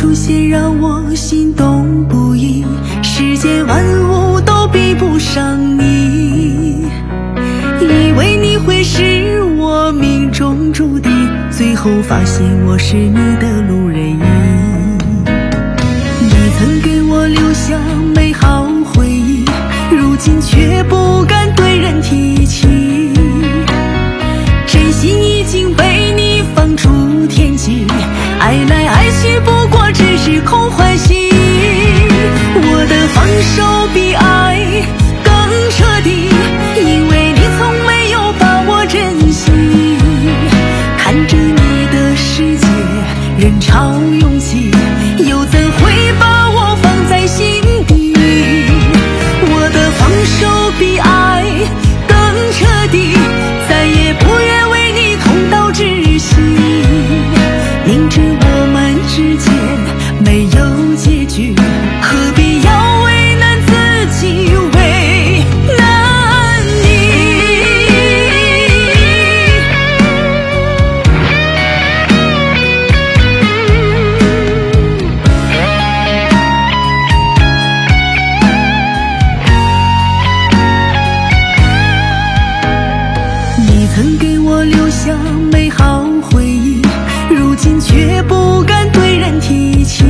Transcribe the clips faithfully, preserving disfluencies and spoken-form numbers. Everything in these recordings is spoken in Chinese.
出现让我心动不已，世间万物都比不上你。以为你会是我命中注定，最后发现我是你的路人乙。你曾给我留下美好回忆，如今却不敢对人提起。真心已经被你放出天际，爱来爱去不过只是空欢喜。我的放手比爱更彻底，因为你从没有把我珍惜。看着你的世界人潮拥挤，又怎会把我放在心底。我的放手比爱更彻底，再也不愿为你痛到窒息。明知我们之间没有结局，何必要为难自己，为难你。你曾给我留下美好回忆，如今却不敢对人提起。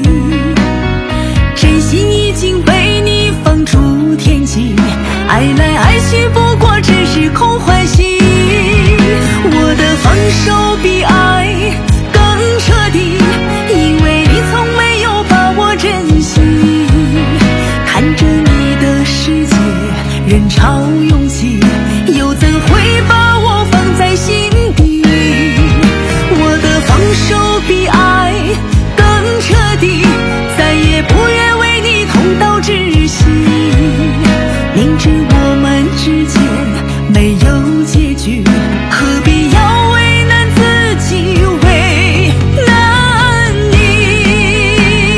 真心已经被你放出天际，爱来爱去不过只是空欢喜。我的放手比爱更彻底，因为你从没有把我珍惜。看着你的世界人潮拥挤，又怎会把我放在心底。我的放手比爱更彻底，再也不愿为你痛到窒息。明知我们之间没有结局，何必要为难自己，为难你。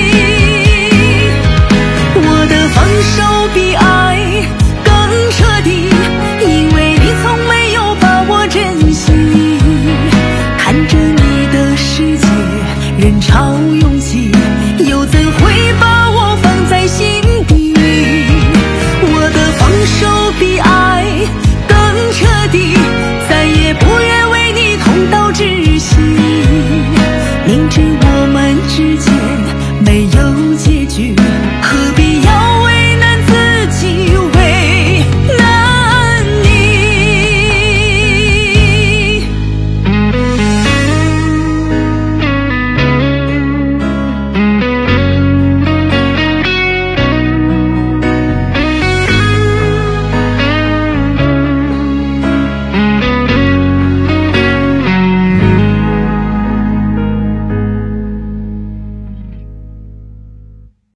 我的放手比爱更彻底，因为你从没有把我珍惜。看着你的世界人潮拥挤，